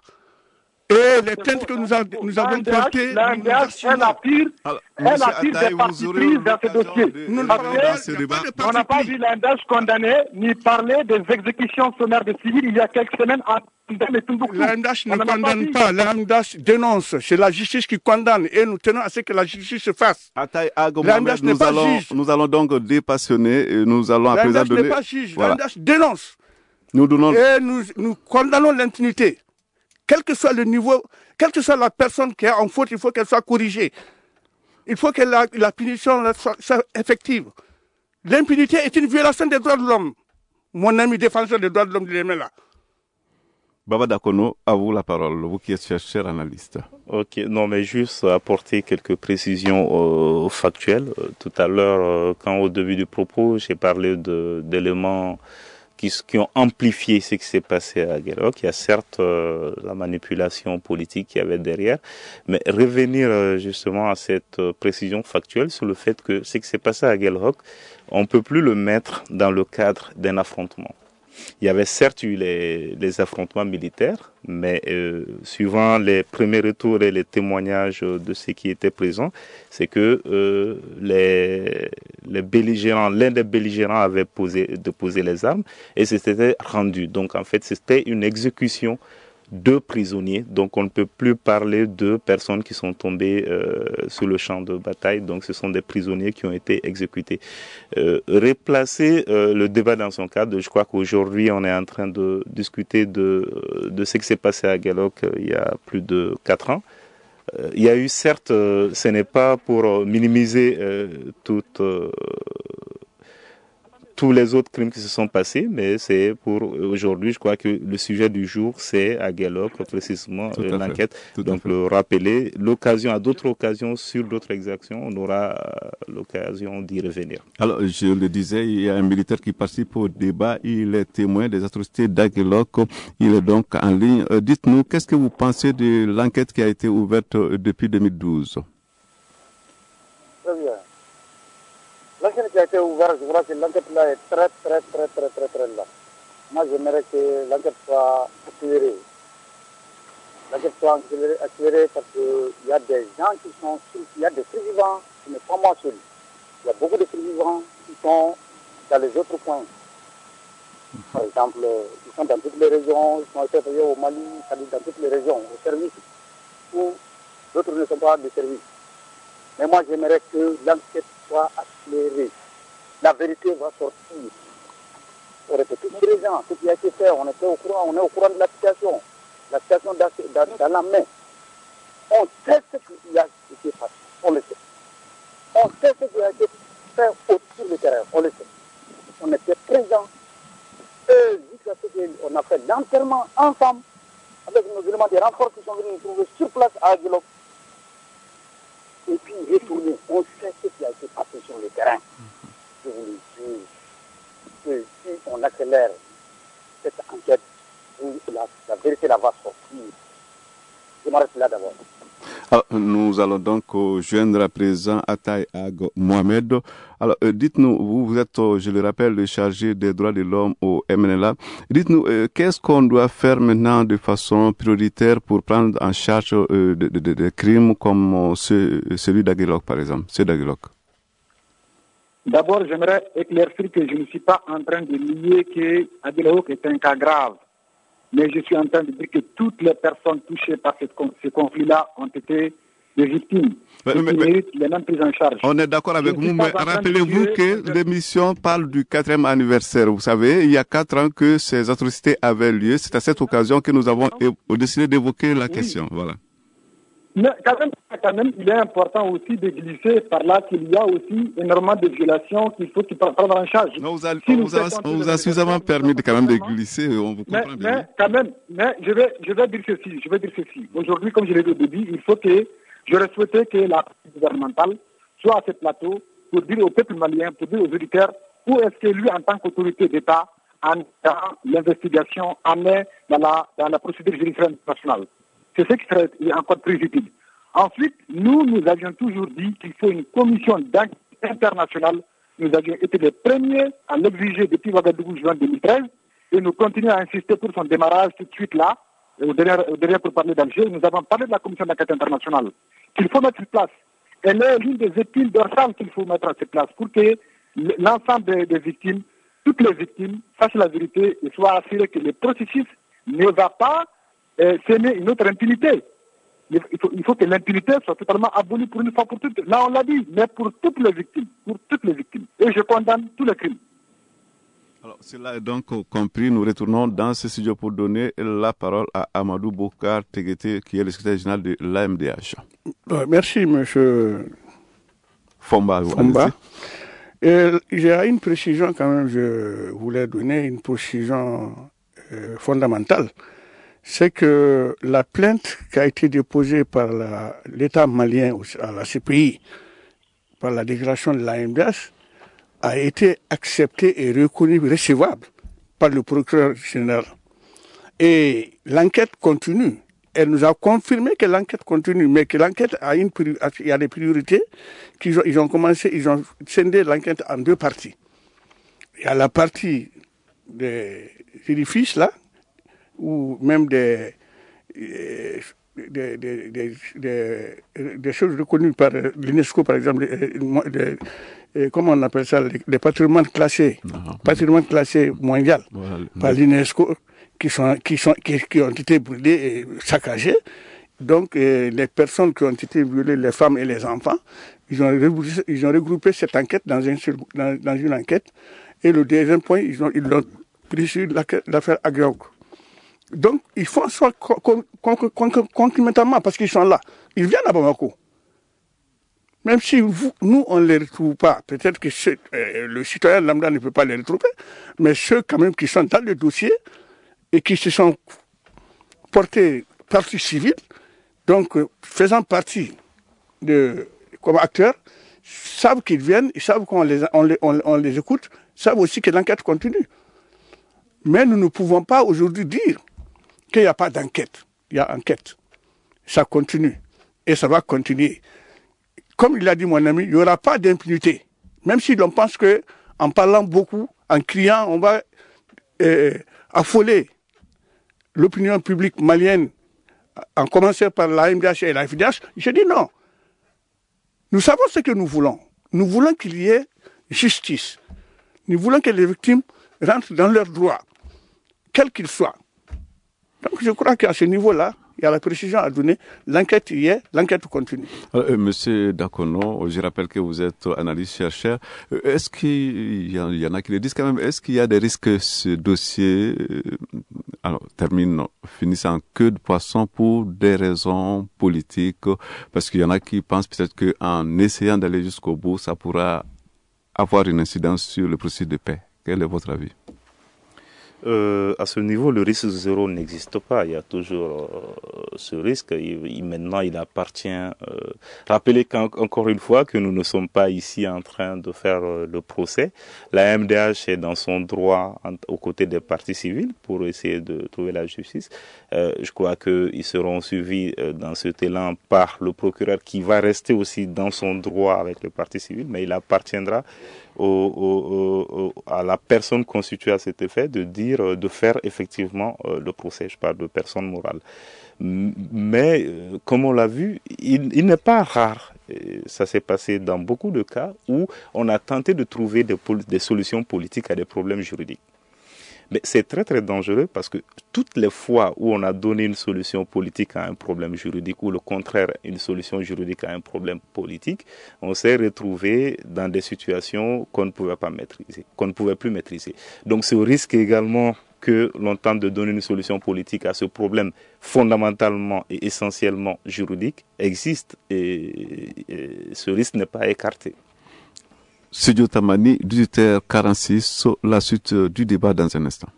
F: Et les plaintes que nous, a, nous avons portées...
H: L'A M D H est la pire, est la pire des parties prises dans ce dossier.
E: Nous ne parlons pas de ce débat.
H: On n'a pas vu l'A M D H condamner ni parler des exécutions sommaires de civils il y a quelques semaines à
F: L'A M D H ne condamne pas, l'A M D H dénonce. C'est la justice qui condamne et nous tenons à ce que la justice se fasse.
E: Ataï Mohamed, nous, allons, nous allons donc dépassionner et nous allons à présent donner...
F: L'A M D H n'est pas juge, voilà. L'A M D H dénonce.
E: Nous donnons...
F: Et nous, nous condamnons l'impunité. Quel que soit le niveau, quelle que soit la personne qui est en faute, il faut qu'elle soit corrigée. Il faut que la, la punition soit, soit effective. L'impunité est une violation des droits de l'homme. Mon ami défenseur des droits de l'homme, il est là.
E: Baba Dakono, à vous la parole, vous qui êtes chercheur analyste.
G: Ok, non mais juste apporter quelques précisions euh, factuelles. Euh, tout à l'heure, euh, quand au début du propos, j'ai parlé de, d'éléments qui, qui ont amplifié ce qui s'est passé à Guelhoc. Il y a certes euh, la manipulation politique qu'il y avait derrière, mais revenir euh, justement à cette euh, précision factuelle sur le fait que ce qui s'est passé à Guelhoc, on ne peut plus le mettre dans le cadre d'un affrontement. Il y avait certes eu les, les affrontements militaires, mais euh, suivant les premiers retours et les témoignages de ceux qui étaient présents, c'est que euh, les, les belligérants, l'un des belligérants avait posé, déposé les armes et c'était rendu. Donc en fait, c'était une exécution de prisonniers. Donc on ne peut plus parler de personnes qui sont tombées euh, sur le champ de bataille. Donc ce sont des prisonniers qui ont été exécutés. Euh, replacer euh, le débat dans son cadre, je crois qu'aujourd'hui on est en train de discuter de, de ce qui s'est passé à Guelhoc euh, il y a plus de quatre ans. Euh, il y a eu certes, euh, ce n'est pas pour euh, minimiser euh, toute... Euh, tous les autres crimes qui se sont passés, mais c'est pour aujourd'hui, je crois que le sujet du jour, c'est à Guelhoc, précisément euh, l'enquête. Donc le rappeler, l'occasion, à d'autres occasions, sur d'autres exactions, on aura l'occasion d'y revenir.
E: Alors, je le disais, il y a un militaire qui participe au débat, il est témoin des atrocités d'Aguelhoc, il est donc en ligne. Euh, dites-nous, qu'est-ce que vous pensez de l'enquête qui a été ouverte depuis deux mille douze?
I: Très bien. L'enquête qui a été ouverte, je crois que l'enquête là est très, très, très, très, très, très là. Moi, j'aimerais que l'enquête soit accélérée. L'enquête soit accélérée, accélérée parce qu'il y a des gens qui sont, il y a des survivants, ce n'est pas moi seul. Il y a beaucoup de survivants qui sont dans les autres coins. Par exemple, ils sont dans toutes les régions, ils sont été payés au Mali, c'est-à-dire dans toutes les régions, au service où d'autres ne sont pas de service. Mais moi, j'aimerais que l'enquête soit accélérée. La vérité va sortir. On était tous présents, ce qui a été fait, on était au courant, on est au courant de la situation. La situation dans, dans, dans la main. On sait ce qui a été passé, on le sait. On sait ce qui a été fait autour du terrain, on le sait. On était présents. Et jusqu'à ce qu'on a fait l'enterrement ensemble, avec nos éléments de renfort qui sont venus nous trouver sur place à Aguilok. Et puis retourner, on sait ce qui a été passé sur le terrain. Je vous le dis, que si on accélère cette enquête, la, la vérité là va sortir. Je m'arrête là d'abord.
E: Alors, nous allons donc euh, joindre à présent Ataï Ag Mohamed. Alors, euh, dites-nous, vous, vous êtes, euh, je le rappelle, le chargé des droits de l'homme au M N L A. Dites-nous, euh, qu'est-ce qu'on doit faire maintenant de façon prioritaire pour prendre en charge euh, des de, de, de crimes comme euh, ce, celui d'Aguilok, par exemple, ceux d'Aguilok?
H: D'abord, j'aimerais éclaircir que je ne suis pas en train de nier que Aguilok est un cas grave. Mais je suis en train de dire que toutes les personnes touchées par cette, ce conflit-là ont été des victimes.
E: Mais, mais,
H: qui méritent les mêmes prises en charge.
E: On est d'accord avec vous, mais rappelez-vous que l'émission parle du quatrième anniversaire. Vous savez, il y a quatre ans que ces atrocités avaient lieu. C'est à cette occasion que nous avons décidé d'évoquer la question. Oui. Voilà.
H: Mais quand même, quand même, il est important aussi de glisser par là qu'il y a aussi énormément de violations qu'il faut prendre en charge.
E: Non, vous a, si on, vous a, on vous a suffisamment permis de quand même de glisser, on vous comprend
H: mais,
E: bien.
H: Mais quand même, mais je vais, je vais dire ceci, je vais dire ceci. Aujourd'hui, comme je l'ai dit au début, il faut que, j'aurais souhaité que la partie gouvernementale soit à ce plateau pour dire au peuple malien, pour dire aux auditeurs, où est-ce que lui, en tant qu'autorité d'État, en dans l'investigation, en est dans la, dans la procédure judiciaire internationale. C'est ce qui serait encore plus utile. Ensuite, nous, nous avions toujours dit qu'il faut une commission d'enquête internationale. Nous avions été les premiers à l'exiger depuis Ouagadougou juin deux mille treize et nous continuons à insister pour son démarrage tout de suite là, au derrière, au derrière pour parler d'Alger. Nous avons parlé de la commission d'enquête internationale qu'il faut mettre en place. Elle est l'une des épines dorsales qu'il faut mettre en place pour que l'ensemble des, des victimes, toutes les victimes, sachent la vérité et soient assurées que le processus ne va pas Euh, semer une autre impunité. Il faut, il faut que l'impunité soit totalement abolie pour une fois pour toutes. Là, on l'a dit, mais pour toutes les victimes, pour toutes les victimes. Et je condamne tous les crimes.
E: Alors, cela est donc compris. Nous retournons dans ce studio pour donner la parole à Amadou Bokar Teguete, qui est le secrétaire général de l'A M D H.
F: Euh, merci, monsieur
E: Fomba.
F: Fomba. Euh, j'ai une précision quand même, je voulais donner une précision euh, fondamentale. C'est que la plainte qui a été déposée par la, l'État malien à la C P I, par la déclaration de l'A M D H, a été acceptée et reconnue recevable par le procureur général. Et l'enquête continue. Elle nous a confirmé que l'enquête continue, mais que l'enquête a une il y a des priorités qu'ils ont, ils ont commencé, ils ont scindé l'enquête en deux parties. Il y a la partie des édifices là, ou même des, des, des, des, des, des choses reconnues par l'UNESCO, par exemple, des, des, comment on appelle ça, des patrimoines classés, non, patrimoine classé mondial voilà, par l'UNESCO, qui, sont, qui, sont, qui, qui ont été brûlés et saccagés. Donc, euh, les personnes qui ont été violées, les femmes et les enfants, ils ont regroupé, ils ont regroupé cette enquête dans une, dans, dans une enquête. Et le deuxième point, ils ont, ils l'ont pris sur l'affaire Aguilok. Donc, ils font ça concomitamment parce qu'ils sont là. Ils viennent à Bamako. Même si vous, nous, on ne les retrouve pas, peut-être que ceux, euh, le citoyen lambda ne peut pas les retrouver, mais ceux quand même qui sont dans le dossier et qui se sont portés partie civile, donc euh, faisant partie de, comme acteurs, savent qu'ils viennent, ils savent qu'on les, on les, on, on les écoute, savent aussi que l'enquête continue. Mais nous ne pouvons pas aujourd'hui dire qu'il n'y a pas d'enquête. Il y a enquête. Ça continue. Et ça va continuer. Comme il a dit mon ami, il n'y aura pas d'impunité. Même si l'on pense qu'en parlant beaucoup, en criant, on va euh, affoler l'opinion publique malienne, en commençant par l'A M D H et la F D H, je dis non. Nous savons ce que nous voulons. Nous voulons qu'il y ait justice. Nous voulons que les victimes rentrent dans leurs droits, quels qu'ils soient. Donc je crois qu'à ce niveau-là, Il y a la précision à donner. L'enquête y est, l'enquête continue.
E: Euh, Monsieur Dakono, je rappelle que vous êtes analyste chercheur. Est-ce qu'il y, y en a qui le disent quand même, est-ce qu'il y a des risques que ce dossier euh, alors, termine, finisse en queue de poisson pour des raisons politiques? Parce qu'il y en a qui pensent peut-être qu'en essayant d'aller jusqu'au bout, ça pourra avoir une incidence sur le processus de paix. Quel est votre avis?
G: Euh, à ce niveau, le risque zéro n'existe pas. Il y a toujours euh, ce risque. Il, il, maintenant, il appartient. Euh, rappelez qu'encore une fois que nous ne sommes pas ici en train de faire euh, le procès. La M D H est dans son droit en, aux côtés des parties civiles pour essayer de trouver la justice. Euh, je crois qu'ils seront suivis euh, dans cet élan par le procureur qui va rester aussi dans son droit avec les parties civiles, mais il appartiendra Au, au, au, à la personne constituée à cet effet de dire, de faire effectivement euh, le procès. Je parle de personne morale. Mais, euh, comme on l'a vu, il, il n'est pas rare. Et ça s'est passé dans beaucoup de cas où on a tenté de trouver des, des solutions politiques à des problèmes juridiques. Mais c'est très très dangereux parce que toutes les fois où on a donné une solution politique à un problème juridique ou le contraire, une solution juridique à un problème politique, on s'est retrouvé dans des situations qu'on ne pouvait pas maîtriser, qu'on ne pouvait plus maîtriser. Donc ce risque également que l'on tente de donner une solution politique à ce problème fondamentalement et essentiellement juridique existe et, et ce risque n'est pas écarté.
E: Studio Tamani, dix-huit heures quarante-six, la suite du débat dans un instant.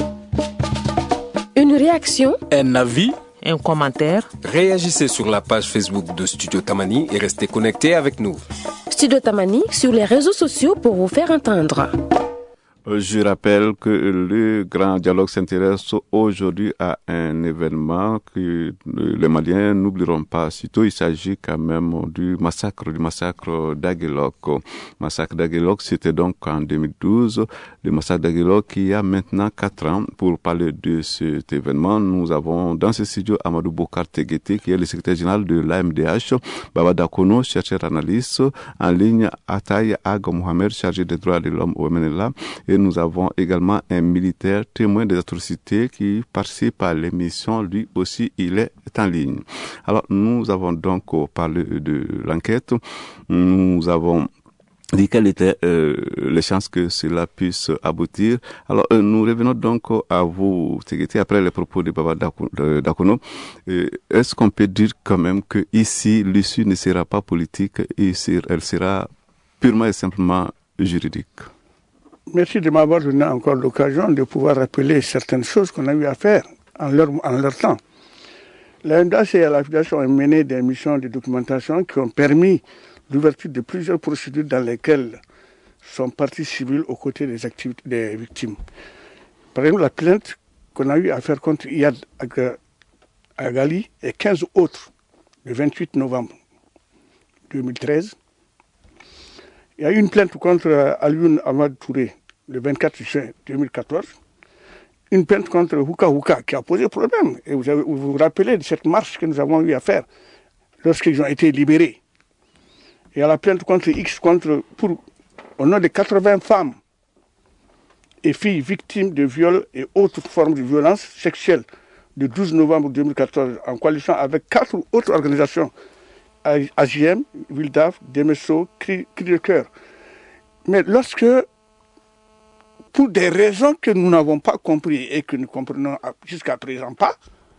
C: Une réaction,
D: un avis,
A: un commentaire.
D: Réagissez sur la page Facebook de Studio Tamani et restez connectés avec nous.
C: Studio Tamani sur les réseaux sociaux pour vous faire entendre.
E: Je rappelle que le grand dialogue s'intéresse aujourd'hui à un événement que les Maliens n'oublieront pas. Sitôt, il s'agit quand même du massacre, du massacre d'Aguelok. Massacre d'Aguelok, c'était donc en deux mille douze. Le massacre d'Aguelok qui a maintenant quatre ans. Pour parler de cet événement, nous avons dans ce studio Amadou Bokar Teguete, qui est le secrétaire général de l'A M D H, Baba Dakono, chercheur analyste, en ligne Ataï Ag Mohamed, chargé des droits de l'homme au M N L A, et nous avons également un militaire témoin des atrocités qui participe à l'émission. Lui aussi, il est en ligne. Alors, nous avons donc parlé de l'enquête. Nous avons dit quelles étaient euh, les chances que cela puisse aboutir. Alors, euh, nous revenons donc à vous, Teguete, après les propos de Baba Dakono. Euh, est-ce qu'on peut dire quand même que ici, l'issue ne sera pas politique, ici, elle sera purement et simplement juridique?
F: Merci de m'avoir donné encore l'occasion de pouvoir rappeler certaines choses qu'on a eu à faire en leur, en leur temps. La M D H et la Fédération ont mené des missions de documentation qui ont permis l'ouverture de plusieurs procédures dans lesquelles sont parties civiles aux côtés des, activités, des victimes. Par exemple, la plainte qu'on a eu à faire contre Iyad Agali et quinze autres le vingt-huit novembre deux mille treize. Il y a eu une plainte contre Alioune Ahmad Touré le vingt-quatre juin deux mille quatorze. Une plainte contre Houka Houka qui a posé problème. Et vous, avez, vous vous rappelez de cette marche que nous avons eu à faire lorsqu'ils ont été libérés. Il y a la plainte contre X contre, pour, au nom de quatre-vingts femmes et filles victimes de viols et autres formes de violence sexuelle le douze novembre deux mille quatorze en coalition avec quatre autres organisations. A J M, Wildaf, Demesso, Cri de Cœur. Mais lorsque, pour des raisons que nous n'avons pas compris et que nous comprenons jusqu'à présent pas,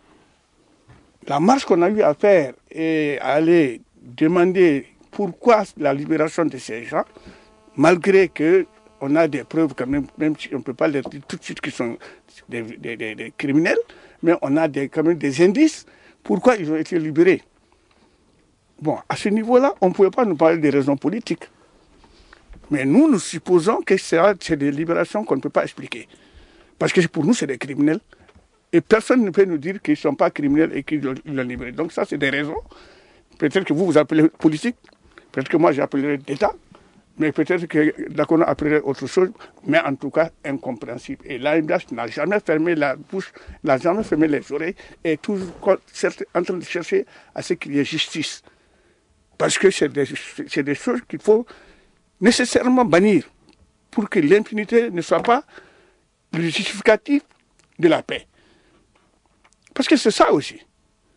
F: la marche qu'on a eu à faire et à aller demander pourquoi la libération de ces gens, malgré que on a des preuves quand même, même si on ne peut pas les dire tout de suite qu'ils sont des, des, des, des criminels, mais on a des, quand même des indices pourquoi ils ont été libérés. Bon, à ce niveau-là, on ne pouvait pas nous parler des raisons politiques. Mais nous, nous supposons que c'est des libérations qu'on ne peut pas expliquer. Parce que pour nous, c'est des criminels. Et personne ne peut nous dire qu'ils ne sont pas criminels et qu'ils l'ont libéré. Donc ça, c'est des raisons. Peut-être que vous, vous appelez politique. Peut-être que moi, j'appellerai d'État. Mais peut-être que Dakono appellerait autre chose. Mais en tout cas, incompréhensible. Et l'A M D H n'a jamais fermé la bouche, n'a jamais fermé les oreilles. Et est toujours en train de chercher à ce qu'il y ait justice. Parce que c'est des, c'est des choses qu'il faut nécessairement bannir pour que l'impunité ne soit pas le justificatif de la paix. Parce que c'est ça aussi.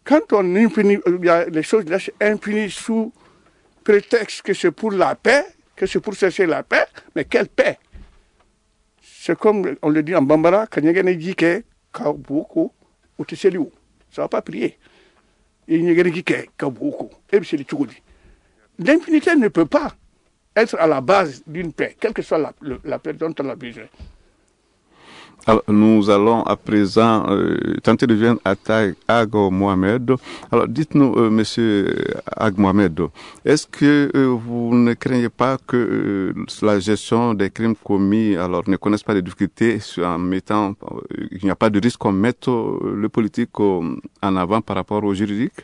F: Quand on infinit, il y a les choses laissent infinies sous prétexte que c'est pour la paix, que c'est pour chercher la paix, mais quelle paix? C'est comme on le dit en Bambara, quand il y a des gens qui ont ça ne va pas prier. Il y a des gens qui ont L'infinité ne peut pas être à la base d'une paix, quelle que soit la, la paix dont on a besoin.
E: Alors, nous allons à présent euh, tenter de joindre Ag, Ag Mohamed. Alors, dites-nous, euh, Monsieur Ag Mohamed, est-ce que euh, vous ne craignez pas que euh, la gestion des crimes commis, alors, ne connaisse pas de difficultés en mettant, euh, il n'y a pas de risque qu'on mette euh, le politique euh, en avant par rapport au juridique?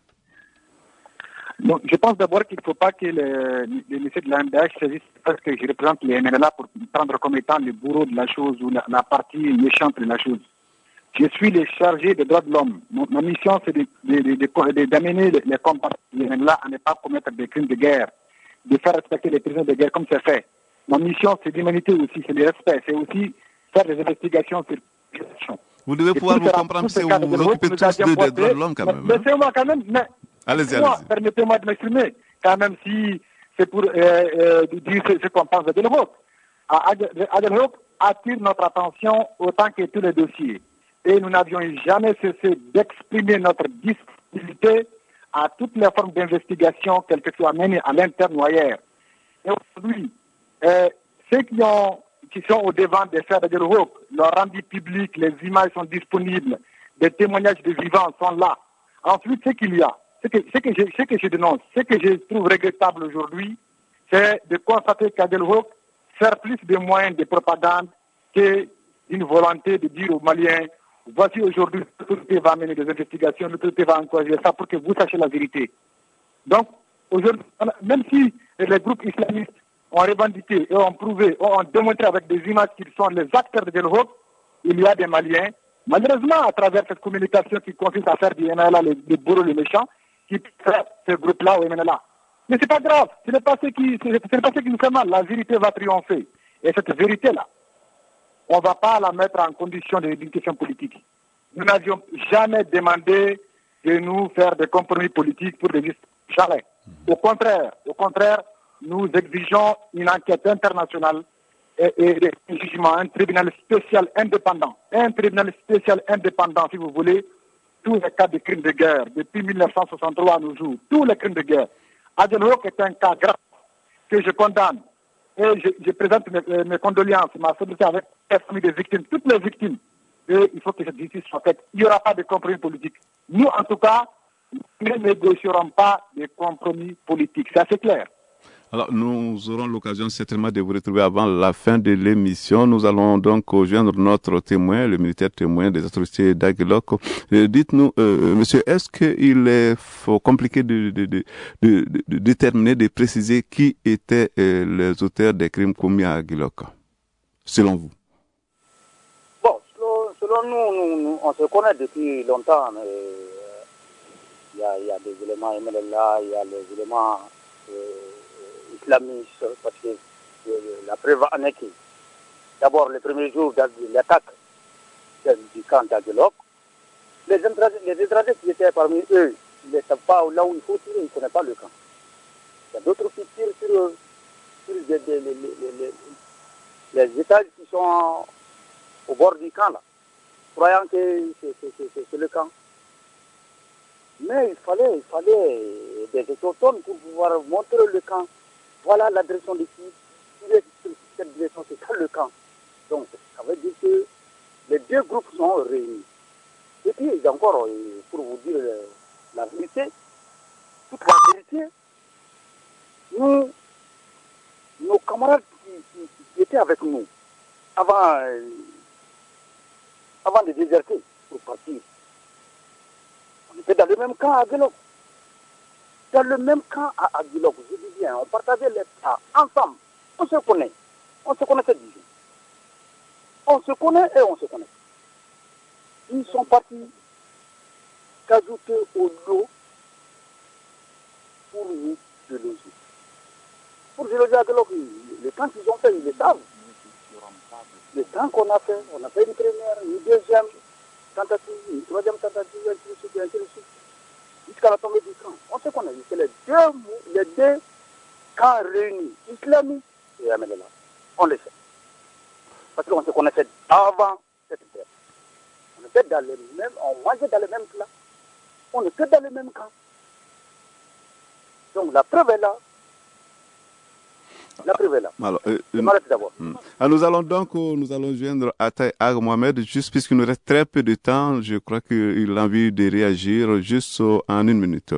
H: Bon, je pense d'abord qu'il ne faut pas que le, le lycée de l'A M D H saisisse parce que je représente les M N L A pour prendre comme étant le bourreau de la chose ou la, la partie méchante de la chose. Je suis le chargé des droits de l'homme. Mon, ma mission, c'est de, de, de, de, de, d'amener les, les compatriotes de l'A M N L A à ne pas commettre des crimes de guerre, de faire respecter les prisonniers de guerre comme c'est fait. Ma mission, c'est l'humanité aussi, c'est le respect, c'est aussi faire des investigations sur les questions.
E: Vous devez pouvoir vous comprendre si vous vous occupez tous de, des droits de l'homme quand même.
H: Mais, hein? mais c'est moi quand même. Mais,
E: Allez-y,
H: moi,
E: allez-y.
H: permettez-moi de m'exprimer, quand même si c'est pour euh, euh, dire ce, ce qu'on pense d'Adelhoop. Adelhoop attire notre attention autant que tous les dossiers. Et nous n'avions jamais cessé d'exprimer notre disponibilité à toutes les formes d'investigation, quelles que soient menées à l'interne ou ailleurs. Et aujourd'hui, euh, ceux qui, ont, qui sont au devant des faits d'Adelhoop, leur rendu public, les images sont disponibles, des témoignages de vivants sont là. Ensuite, ce qu'il y a, Ce que, ce, que je, ce que je dénonce, ce que je trouve regrettable aujourd'hui, c'est de constater qu'Adelhoop sert plus de moyens de propagande que d'une volonté de dire aux Maliens, voici aujourd'hui, l'autorité va mener des investigations, l'autorité va encourager ça pour que vous sachiez la vérité. Donc, aujourd'hui, même si les groupes islamistes ont revendiqué et ont prouvé, ont démontré avec des images qu'ils sont les acteurs d'Adelhoop, il y a des Maliens, malheureusement, à travers cette communication qui consiste à faire du M N L A les, les bourreaux, les méchants, qui fait ce groupe-là au M N L A. Mais c'est pas grave, ce n'est pas ce qui, ce n'est pas ce qui nous fait mal. La vérité va triompher. Et cette vérité-là, on ne va pas la mettre en condition d'une question politique. Nous n'avions jamais demandé de nous faire des compromis politiques pour des listes. Jamais. Au contraire, au contraire, nous exigeons une enquête internationale et, et un jugement, un tribunal spécial indépendant. Un tribunal spécial indépendant, si vous voulez, tous les cas de crimes de guerre, depuis mille neuf cent soixante-trois à nos jours, tous les crimes de guerre. Adelhoop est un cas grave que je condamne. Et je, je présente mes, mes condoléances, ma solidarité avec les familles des victimes, toutes les victimes. Et il faut que cette justice soit faite. Il n'y aura pas de compromis politique. Nous, en tout cas, nous ne négocierons pas de compromis politiques. C'est assez clair.
E: Alors, nous aurons l'occasion certainement de vous retrouver avant la fin de l'émission. Nous allons donc rejoindre notre témoin, le militaire témoin des atrocités d'Aguelok. Euh, dites-nous, euh, monsieur, est-ce qu'il est faut compliqué de, de, de, de, de, de déterminer, de préciser qui étaient euh, les auteurs des crimes commis à Aguelok, selon vous?
I: Bon, selon, selon nous, nous, nous, on se connaît depuis longtemps. Il y a, y a des éléments M L L A, il y a les éléments euh, islamistes, parce que euh, la preuve en est que d'abord le premier jour de l'attaque du camp d'Aguelok, les étrangers qui étaient parmi eux, ils ne savent pas là où il faut tirer, ils ne connaissent pas le camp. Il y a d'autres qui tirent sur, sur les, les, les, les, les étages qui sont au bord du camp, là, croyant que c'est le camp. Mais il fallait, il fallait des autochtones pour pouvoir montrer le camp. Voilà la direction des filles. Sur cette direction, c'est ça le camp. Donc, ça veut dire que les deux groupes sont réunis. Et puis, encore, pour vous dire la vérité, toute la vérité, nous, nos camarades qui, qui, qui étaient avec nous, avant, avant de déserter pour partir, on était dans le même camp à Aguelok. Dans le même camp à Aguelok, je dis bien, on partageait les plats ensemble. On se connaît. On se connaissait déjà. On se connaît et on se connaît. Ils sont partis s'ajouter au lot pour nous déloger. Pour déloger Aguelok, le temps qu'ils ont fait, ils le savent. Le temps qu'on a fait, on a fait une première, une deuxième tentative, une troisième tentative, ainsi de suite, ainsi de suite. jusqu'à la tombée du camp. On sait qu'on a vu que les deux, les deux camps réunis, islamistes et M L L A. On le sait. Parce qu'on se connaissait avant cette guerre. On était dans les mêmes, on mangeait dans les mêmes plats. On était dans les mêmes camps. Donc la preuve est là. La preuve est là.
E: Alors, euh,
I: Je m'arrête d'abord.
E: Hmm. Alors, nous allons donc nous allons joindre Ataï Ag Mohamed, juste puisqu'il nous reste très peu de temps, je crois qu'il a envie de réagir juste en une minute.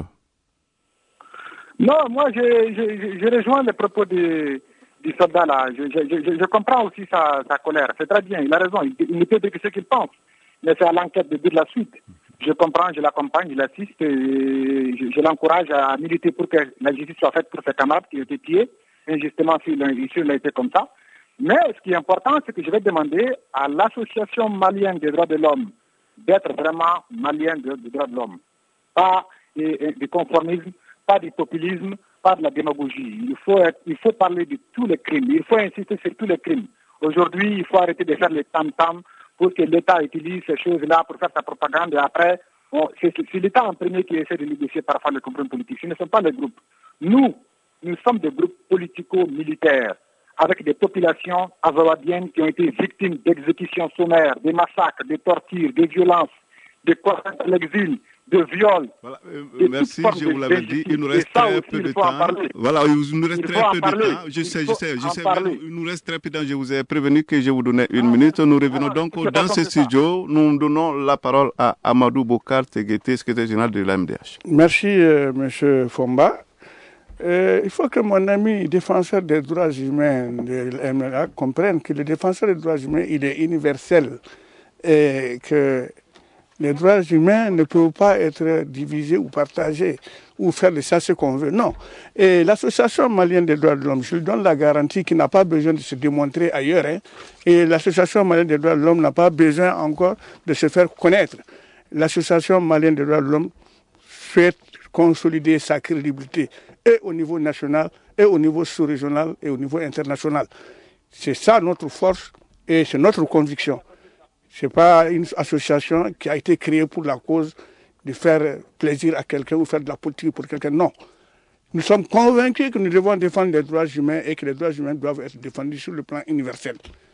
H: Non, moi je, je, je rejoins les propos du, du soldat là. Je, je, je, je comprends aussi sa, sa colère. C'est très bien, il a raison. Il, il ne peut dire que ce qu'il pense. Mais c'est à l'enquête de dire la suite. Je comprends, je l'accompagne, je l'assiste, et je, je l'encourage à militer pour que la justice soit faite pour ses camarades qui ont été tués. Injustement, s'il a été comme ça. Mais ce qui est important, c'est que je vais demander à l'association malienne des droits de l'homme d'être vraiment malienne des droits de l'homme. Pas du conformisme, pas du populisme, pas de la démagogie. Il faut, être, il faut parler de tous les crimes. Il faut insister sur tous les crimes. Aujourd'hui, il faut arrêter de faire les tam-tam pour que l'État utilise ces choses-là pour faire sa propagande. Et après, bon, c'est, c'est l'État en premier qui essaie de négocier parfois les compromis politiques. Ce ne sont pas les groupes. Nous, Nous sommes des groupes politico-militaires avec des populations azawadiennes qui ont été victimes d'exécutions sommaires, des massacres, des tortures, des violences, des contraintes à l'exil, de viols.
E: Voilà, euh, merci, je vous l'avais dit, il nous reste très peu de temps. Voilà, il nous reste très peu de temps. Je sais, je sais, je sais, il nous reste très peu de temps. Je vous ai prévenu que je vous donnais une minute. Nous revenons donc dans ce studio. Nous donnons la parole à Amadou Bokar Teguete, secrétaire général de l'A M D H.
F: Merci, euh, monsieur Fomba. Euh, il faut que mon ami défenseur des droits humains de l'A M L A comprenne que le défenseur des droits humains, il est universel et que les droits humains ne peuvent pas être divisés ou partagés ou faire de ça ce qu'on veut. Non. Et l'association malienne des droits de l'homme, je lui donne la garantie qu'il n'a pas besoin de se démontrer ailleurs. Hein. Et l'association malienne des droits de l'homme n'a pas besoin encore de se faire connaître. L'association malienne des droits de l'homme souhaite consolider sa crédibilité et au niveau national, et au niveau sous-régional, et au niveau international. C'est ça notre force et c'est notre conviction. Ce n'est pas une association qui a été créée pour la cause de faire plaisir à quelqu'un ou faire de la politique pour quelqu'un. Non. Nous sommes convaincus que nous devons défendre les droits humains et que les droits humains doivent être défendus sur le plan universel.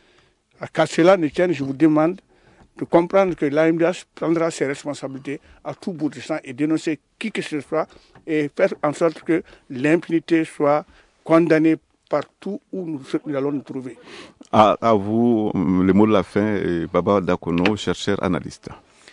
F: À qu'à cela ne tienne, je vous demande de comprendre que l'A M D H prendra ses responsabilités à tout bout de champ et dénoncer qui que ce soit et faire en sorte que l'impunité soit condamnée partout où nous, nous allons nous trouver.
E: À, à vous, le mot de la fin, Baba Dakono, chercheur analyste.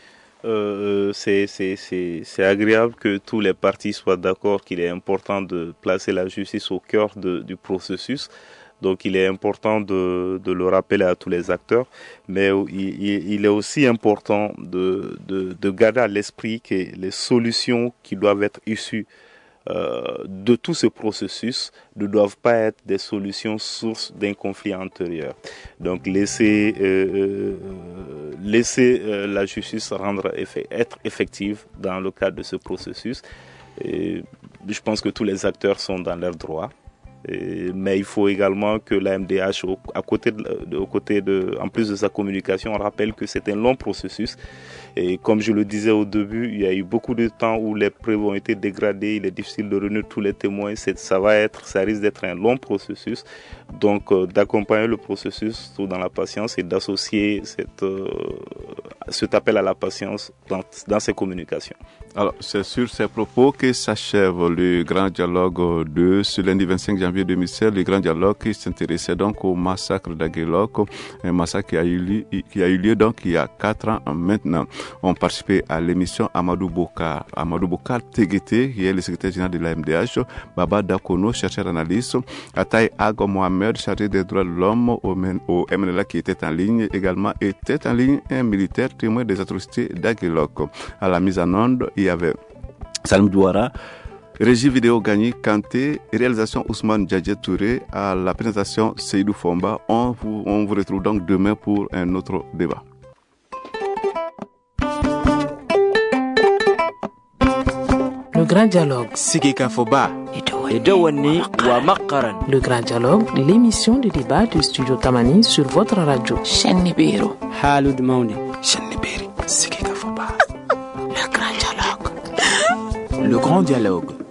G: Euh, c'est, c'est, c'est, c'est agréable que tous les partis soient d'accord qu'il est important de placer la justice au cœur de, du processus. Donc il est important de, de le rappeler à tous les acteurs, mais il, il est aussi important de, de, de garder à l'esprit que les solutions qui doivent être issues euh, de tout ce processus ne doivent pas être des solutions sources d'un conflit antérieur. Donc laisser, euh, laisser euh, la justice rendre effet, être effective dans le cadre de ce processus. Et je pense que tous les acteurs sont dans leurs droits. Et, mais il faut également que l'A M D H, au, à côté de, de, au côté de, en plus de sa communication, on rappelle que c'est un long processus. Et comme je le disais au début, il y a eu beaucoup de temps où les preuves ont été dégradées, il est difficile de réunir tous les témoins. C'est, ça va être, ça risque d'être un long processus. Donc, euh, d'accompagner le processus tout dans la patience et d'associer cette, euh, cet appel à la patience dans, dans ses communications.
E: Alors, c'est sur ces propos que s'achève le grand dialogue de ce lundi vingt-cinq janvier deux mille seize, le grand dialogue qui s'intéressait donc au massacre d'Aguelok, un massacre qui a eu lieu, qui a eu lieu donc il y a quatre ans maintenant. On participait à l'émission Amadou Bokar, Amadou Bokar Teguete, qui est le secrétaire général de l'A M D H, Baba Dakono, chercheur analyste, Ataï Ag Mohamed, chargé des droits de l'homme au, au M L A qui était en ligne, également était en ligne un militaire témoin des atrocités d'Aguelok. À la mise en onde, il y avait Salim Douara, régie vidéo Gagné Kanté, réalisation Ousmane Djadjet Touré, à la présentation Seydou Fomba. On vous, on vous retrouve donc demain pour un autre débat.
A: Le grand dialogue.
B: Sigika Foba. Le
A: grand dialogue, l'émission de débat du studio Tamani sur votre radio.
J: Shenibiro.
K: Halud Mauni.
B: Shenibiri. Sigika Foba.
J: Le grand dialogue. Le grand dialogue.